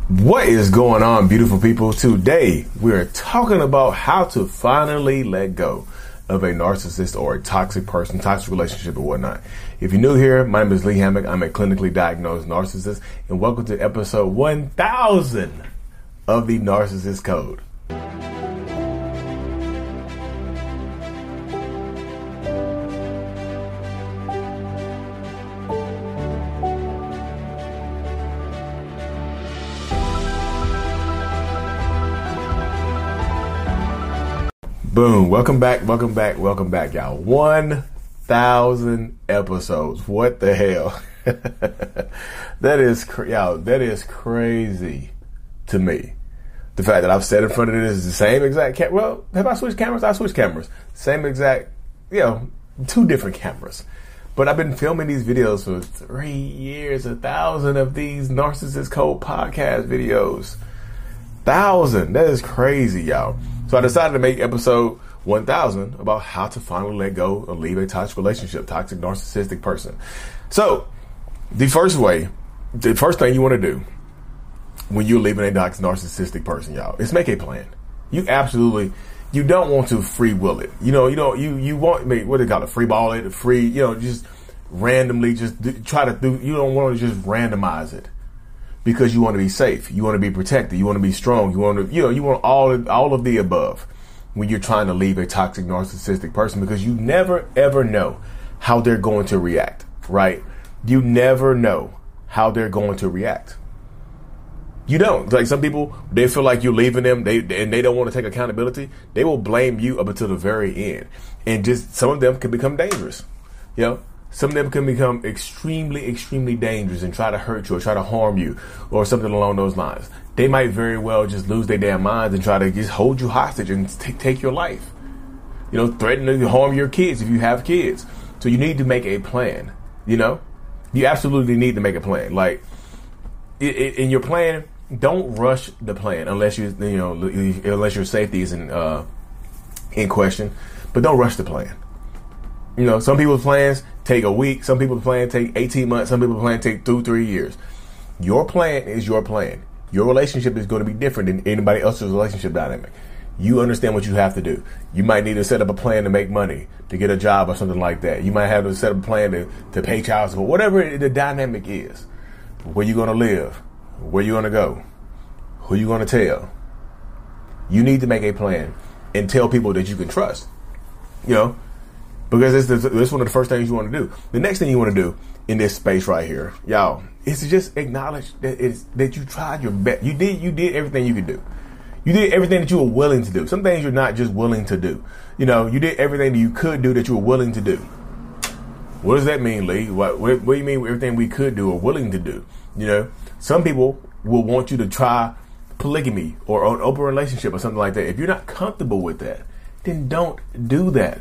What is going on, beautiful people? Today, we're talking about how to finally let go of a narcissist or a toxic person, toxic relationship or whatnot. If you're new here, my name is Lee Hammock. I'm a clinically diagnosed narcissist, and welcome to episode 1000 of the Narcissist Code. Boom. Welcome back, y'all. 1,000 episodes. What the hell? That is crazy to me. The fact that I've sat in front of this the same exact well, have I switched cameras? I switched cameras. Same exact, two different cameras. But I've been filming these videos for 3 years, 1,000 of these Narcissist Code podcast videos. 1,000. That is crazy, y'all. So I decided to make episode 1000 about how to finally let go or leave a toxic relationship, toxic narcissistic person. So the first thing you want to do when you're leaving a toxic narcissistic person, y'all, is make a plan. You don't want to free will it. You want, what do they call it? Free ball it, just randomly try to do, you don't want to just randomize it. Because you want to be safe, you want to be protected, you want to be strong, you want all of the above when you're trying to leave a toxic narcissistic person, because you never ever know how they're going to react, right? You never know how they're going to react. You don't. Like some people, they feel like you're leaving them, and they don't want to take accountability. They will blame you up until the very end, and just some of them can become dangerous, Some of them can become extremely, extremely dangerous and try to hurt you or try to harm you or something along those lines. They might very well just lose their damn minds and try to just hold you hostage and take your life. Threaten to harm your kids if you have kids. So you need to make a plan, You absolutely need to make a plan. Like, in your plan, don't rush the plan unless unless your safety is in question. But don't rush the plan. Some people's plans take a week. Some people's plans take 18 months. Some people's plans take 2-3 years. Your plan is your plan. Your relationship is going to be different than anybody else's relationship dynamic. You understand what you have to do. You might need to set up a plan to make money, to get a job or something like that. You might have to set up a plan to pay child support, whatever the dynamic is. Where you're going to live, where you're going to go, who you're going to tell. You need to make a plan and tell people that you can trust. Because it's one of the first things you want to do. The next thing you want to do in this space right here, y'all, is to just acknowledge that you tried your best. You did everything you could do. You did everything that you were willing to do. Some things you're not just willing to do. You did everything that you could do that you were willing to do. What does that mean, Lee? What do you mean everything we could do or willing to do? Some people will want you to try polygamy or an open relationship or something like that. If you're not comfortable with that, then don't do that.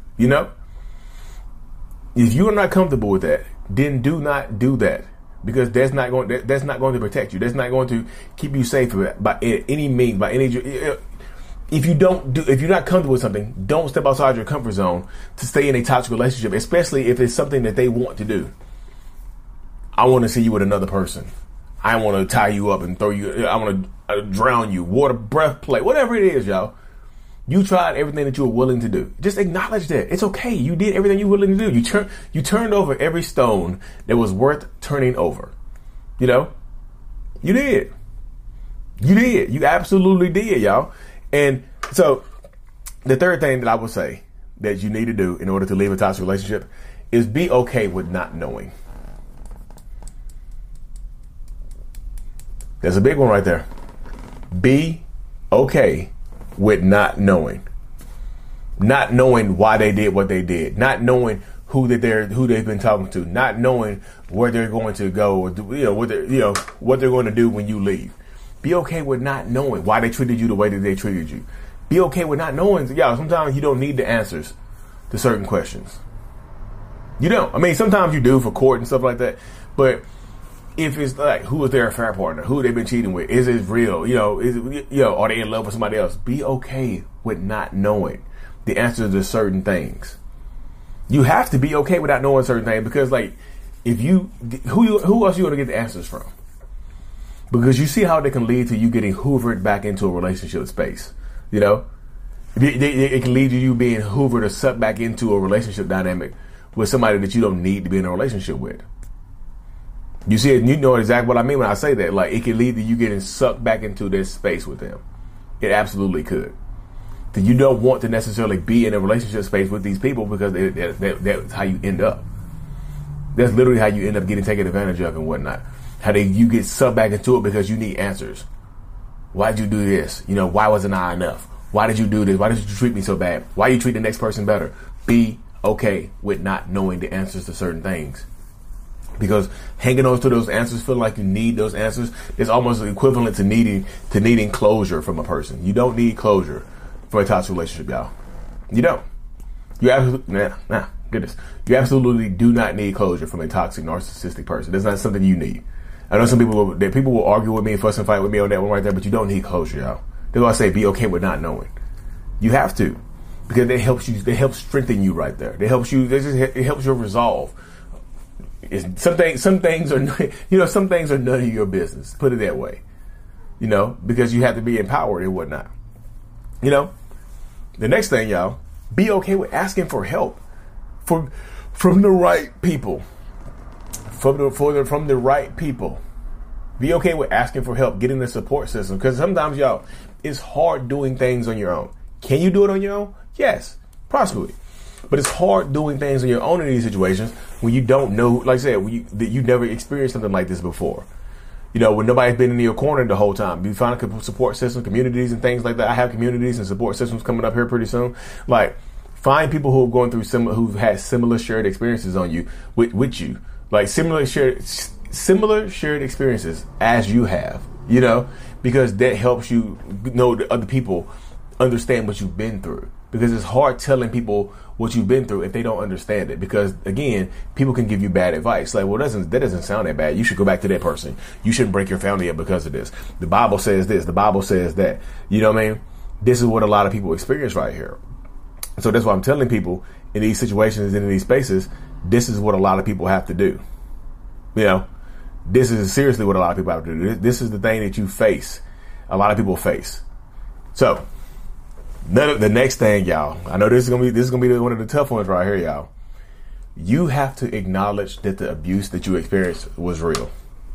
If you are not comfortable with that, then do not do that, because that's not going to protect you. That's not going to keep you safe by any means, by any. If you're not comfortable with something, don't step outside your comfort zone to stay in a toxic relationship, especially if it's something that they want to do. I want to see you with another person. I want to tie you up and throw you. I want to drown you, water, breath play, whatever it is, y'all. You tried everything that you were willing to do. Just acknowledge that. It's okay. You did everything you were willing to do. You turned over every stone that was worth turning over. You did. You did. You absolutely did, y'all. And so the third thing that I would say that you need to do in order to leave a toxic relationship is be okay with not knowing. That's a big one right there. Be okay with not knowing why they did what they did, not knowing who they've been talking to, not knowing where they're going to go, or what they're going to do when you leave. Be okay with not knowing why they treated you the way that they treated you. Be okay with not knowing. Sometimes you don't need the answers to certain questions. You don't. I mean, sometimes you do for court and stuff like that, but if it's like, who is their affair partner? Who they've been cheating with? Is it real? Are they in love with somebody else? Be okay with not knowing the answers to certain things. You have to be okay without knowing certain things, because like, if you, who else you going to get the answers from? Because you see how they can lead to you getting hoovered back into a relationship space. You know, it can lead to you being hoovered or sucked back into a relationship dynamic with somebody that you don't need to be in a relationship with. You see it, you know exactly what I mean when I say that. Like, it can lead to you getting sucked back into this space with them. It absolutely could. That you don't want to necessarily be in a relationship space with these people because that's how you end up. That's literally how you end up getting taken advantage of and whatnot. You get sucked back into it because you need answers. Why did you do this? You know, why wasn't I enough? Why did you do this? Why did you treat me so bad? Why do you treat the next person better? Be okay with not knowing the answers to certain things. Because hanging on to those answers, feeling like you need those answers, is almost equivalent to needing closure from a person. You don't need closure for a toxic relationship, y'all. You don't. You absolutely, goodness. You absolutely do not need closure from a toxic, narcissistic person. That's not something you need. I know some people will argue with me and fuss and fight with me on that one right there, but you don't need closure, y'all. That's why I say be okay with not knowing. You have to, because it helps you. They help strengthen you right there. It helps your resolve. Some things are none of your business. Put it that way, you know, because you have to be empowered and whatnot. You know, the next thing, y'all, be okay with asking for help from the right people. From the right people. Be okay with asking for help, getting the support system, because sometimes, y'all, it's hard doing things on your own. Can you do it on your own? Yes, possibly. But it's hard doing things on your own in these situations when you don't know, like I said, you never experienced something like this before. You know, when nobody's been in your corner the whole time. You find a support system, communities and things like that. I have communities and support systems coming up here pretty soon. Like, find people who are going through who've had similar shared experiences on you with you. Like similar shared experiences as you have, you know, because that helps you know the other people understand what you've been through. Because it's hard telling people what you've been through if they don't understand it. Because again, people can give you bad advice. Like, well, that doesn't sound that bad. You should go back to that person. You shouldn't break your family up because of this. The Bible says this. The Bible says that. You know what I mean? This is what a lot of people experience right here. So that's why I'm telling people in these situations and in these spaces, this is what a lot of people have to do. You know, this is seriously what a lot of people have to do. This is the thing that you face. A lot of people face. So the next thing, y'all, I know this is gonna be one of the tough ones right here, y'all. You have to acknowledge that the abuse that you experienced was real.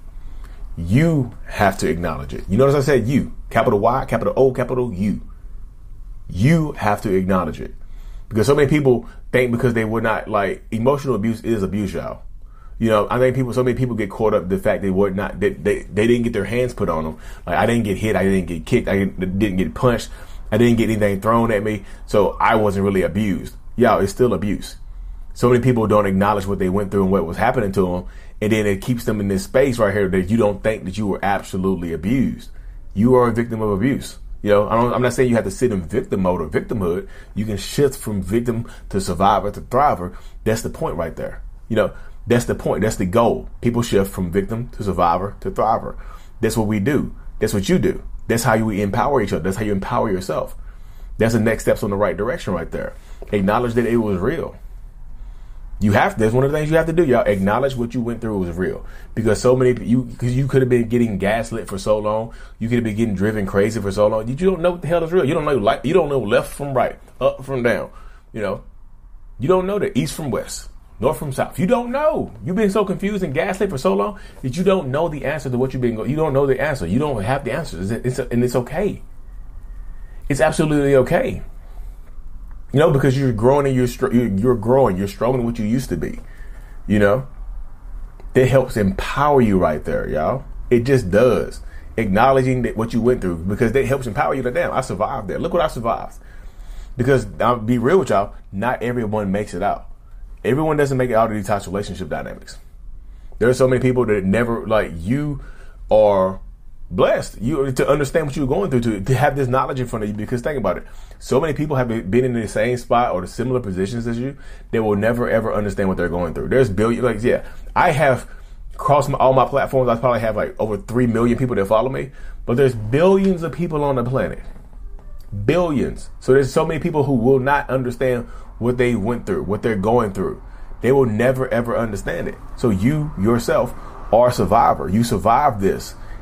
You have to acknowledge it. You notice I said you, capital Y, capital O, capital U. You have to acknowledge it. Because so many people think because they would not, like, emotional abuse is abuse, y'all. You know, I think so many people get caught up in the fact they didn't get their hands put on them. Like, I didn't get hit, I didn't get kicked, I didn't get punched, I didn't get anything thrown at me, so I wasn't really abused. Y'all, it's still abuse. So many people don't acknowledge what they went through and what was happening to them, and then it keeps them in this space right here that you don't think that you were absolutely abused. You are a victim of abuse. You know, I'm not saying you have to sit in victim mode or victimhood. You can shift from victim to survivor to thriver. That's the point right there. You know, that's the point. That's the goal. People shift from victim to survivor to thriver. That's what we do. That's what you do. That's how you empower each other. That's how you empower yourself. That's the next steps on the right direction right there. Acknowledge that it was real. That's one of the things you have to do, y'all. Acknowledge what you went through was real. Because you could have been getting gaslit for so long. You could have been getting driven crazy for so long. You don't know what the hell is real. You don't know left from right, up from down. You know, you don't know the east from west, north from south. You don't know. You've been so confused and gaslit for so long that you don't know the answer to what you've been going. You don't know the answer. You don't have the answers. And it's okay. It's absolutely okay. You know, because you're growing and you're growing. You're stronger than what you used to be. You know, that helps empower you right there, y'all. It just does. Acknowledging that what you went through, because that helps empower you. Like, damn, I survived that. Look what I survived. Because I'll be real with y'all, not everyone makes it out. Everyone doesn't make it out of these types of relationship dynamics. There are so many people that never, like, you are blessed to understand what you're going through, to have this knowledge in front of you. Because think about it, so many people have been in the same spot or the similar positions as you, they will never ever understand what they're going through. There's billions, like, yeah, I have across all my platforms, I probably have like over 3 million people that follow me, but there's billions of people on the planet. Billions. So there's so many people who will not understand what they went through, what they're going through. They will never ever understand it. So you yourself are a survivor. You survived this.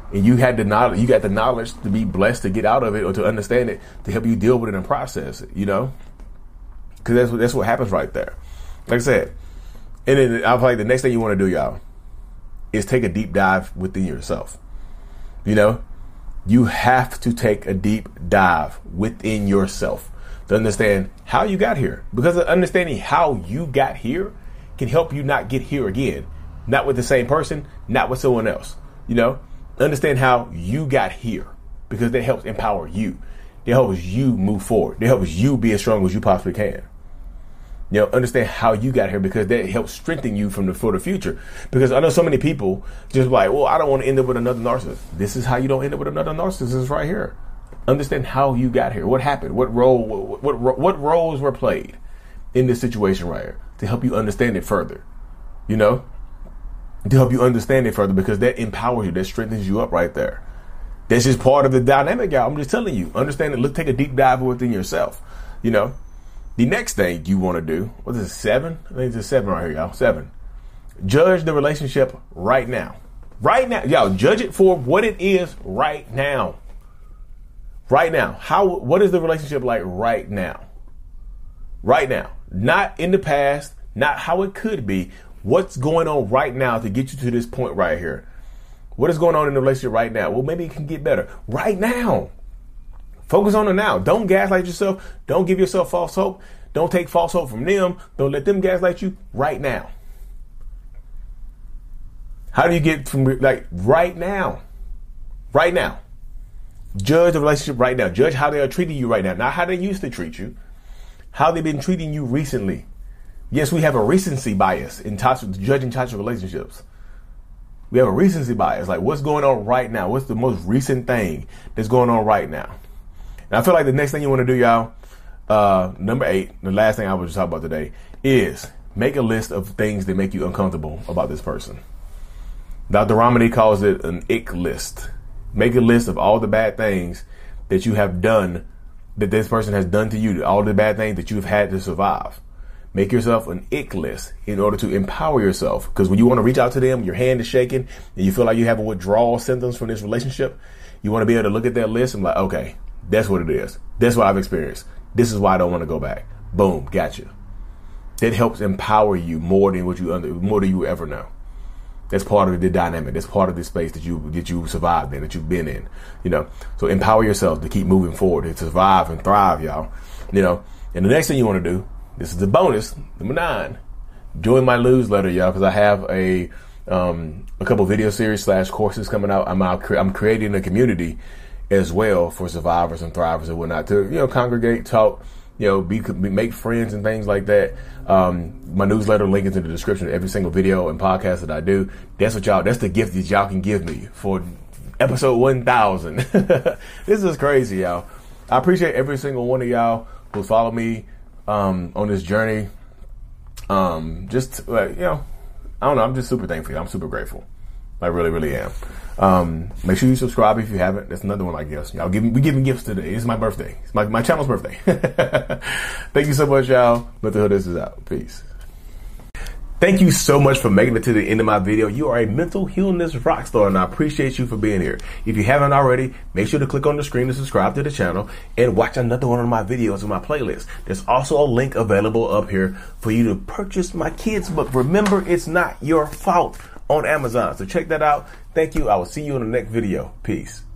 And you had the knowledge, you got the knowledge to be blessed to get out of it or to understand it, to help you deal with it and process it, you know? Because that's what happens right there. Like I said, and then I feel like the next thing you want to do, y'all, is take a deep dive within yourself. You know, you have to take a deep dive within yourself to understand how you got here. Because understanding how you got here can help you not get here again. Not with the same person, not with someone else. You know, understand how you got here, because that helps empower you. It helps you move forward. It helps you be as strong as you possibly can. You know, understand how you got here, because that helps strengthen you for the future. Because I know so many people just like, well, I don't want to end up with another narcissist. This is how you don't end up with another narcissist right here. Understand how you got here. What happened? What roles were played in this situation right here to help you understand it further. You know, to help you understand it further, because that empowers you, that strengthens you up right there. That's just part of the dynamic, y'all. I'm just telling you. Understand it. Let's take a deep dive within yourself. You know. The next thing you want to do, what is it, 7? I think it's 7 right here, y'all. 7. Judge the relationship right now. Right now. Y'all, judge it for what it is right now. Right now. What is the relationship like right now? Right now. Not in the past, not how it could be. What's going on right now to get you to this point right here? What is going on in the relationship right now? Well, maybe it can get better. Right now. Focus on it now. Don't gaslight yourself. Don't give yourself false hope. Don't take false hope from them. Don't let them gaslight you right now. How do you get from like right now? Right now. Judge the relationship right now. Judge how they are treating you right now. Not how they used to treat you. How they've been treating you recently. Yes, we have a recency bias in judging toxic relationships. We have a recency bias. Like, what's going on right now? What's the most recent thing that's going on right now? And I feel like the next thing you want to do, y'all, number 8, the last thing I was just talking about today, is make a list of things that make you uncomfortable about this person. Dr. Ramani calls it an ick list. Make a list of all the bad things that you have done, that this person has done to you, all the bad things that you've had to survive. Make yourself an ick list in order to empower yourself. Because when you want to reach out to them, your hand is shaking, and you feel like you have withdrawal symptoms from this relationship, you want to be able to look at that list and be like, okay, that's what it is. That's what I've experienced. This is why I don't want to go back. Boom, gotcha. That helps empower you more than more than you ever know. That's part of the dynamic. That's part of the space that you survived in, that you've been in. You know, so empower yourself to keep moving forward, to survive and thrive, y'all. You know, and the next thing you want to do, this is the bonus, number 9. Join my newsletter, y'all, because I have a couple video series / courses coming out. I'm creating a community as well for survivors and thrivers and whatnot to, you know, congregate, talk, you know, make friends and things like that. My newsletter link is in the description of every single video and podcast that I do. That's the gift that y'all can give me for episode 1000. This is crazy, y'all. I appreciate every single one of y'all who follow me on this journey. Just like, you know, I don't know. I'm just super thankful. I'm super grateful. I really, really am. Make sure you subscribe if you haven't. That's another one I guess. Y'all we giving gifts today. It's my birthday. It's my channel's birthday. Thank you so much, y'all. Mental Healness is out. Peace. Thank you so much for making it to the end of my video. You are a mental healness rock star, and I appreciate you for being here. If you haven't already, make sure to click on the screen to subscribe to the channel and watch another one of my videos in my playlist. There's also a link available up here for you to purchase my kids' book, Remember It's Not Your Fault, on Amazon. So check that out. Thank you. I will see you in the next video. Peace.